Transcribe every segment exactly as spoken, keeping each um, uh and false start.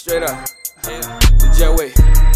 Straight up. Yeah. The J-Way.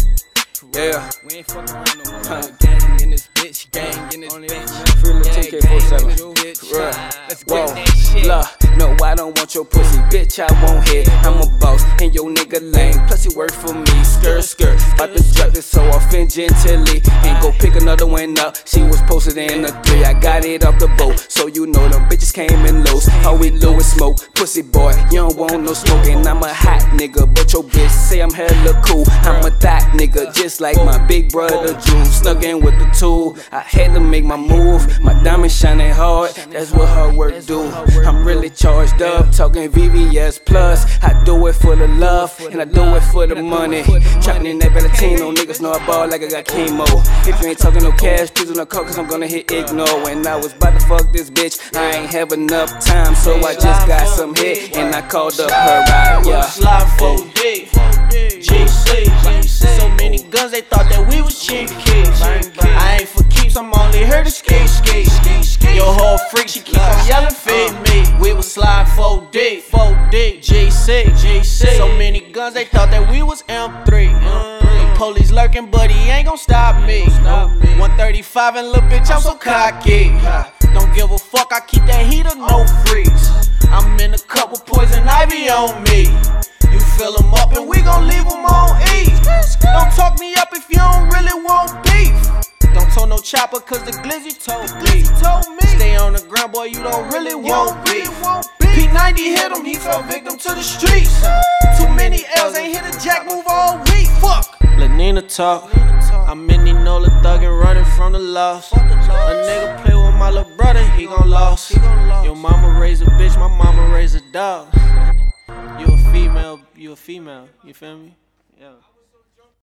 Yeah. We ain't fucking around no more. Huh. Gang in this bitch. Gang in this bitch. Free little ten K forty-seven. Let's go. Look, no, I don't want your pussy, bitch. I won't hit. I'm a boss, and your nigga lame. Plus, he work for me. Skirt, skirt. About to drop this so off in gently. And go pick another one up. She was posted in a three. I got it off the boat, so you know them bitches came in loose. How we do is smoke. Pussy boy, you don't want no smoking. I'm a hot nigga, but your bitch say I'm hella cool. I'm a thot nigga, just like my big brother Drew. Stuck in with the tool. I had to make my move. My diamond shining hard. That's what her work do. I'm really charged up, talking V V S plus. I do it for the love, and I do it for the money. Trapping in that Valentino, niggas know I ball like I got chemo. If you ain't talking no cash, please don't call, cause I'm gonna hit ignore. When I was about to fuck this bitch, I ain't have enough time, so I just got some hit, and I called up her ride. Yeah. Slide four D, G C. So many guns, they thought that we was cheap kids. I ain't for keeps, I'm only here to ski, ski. Your whole freak, she keep on yelling, feed me. We was slide four D, four D, G C, G C. So many guns, they thought that we was M three. The police lurking, but he ain't gon' stop me. one thirty-five and little bitch, I'm so cocky. Don't give a fuck, I keep that heater, no freeze. I'm in a couple poison ivy on me. You fill them up and we gon' leave them on E. Don't talk me up if you don't really want beef. Don't tell no chopper cause the glizzy told me. Stay on the ground, boy, you don't really want beef. P ninety hit him, he fell victim to the streets. Too many L's, ain't hit a jack move all week. Fuck. Let Nina talk. I'm in Nola thuggin' running from the loss. A nigga play with my little brother, he gon' loss. Your mama raised a bitch, my mama raised a dog. You a female, you a female, you feel me? Yeah.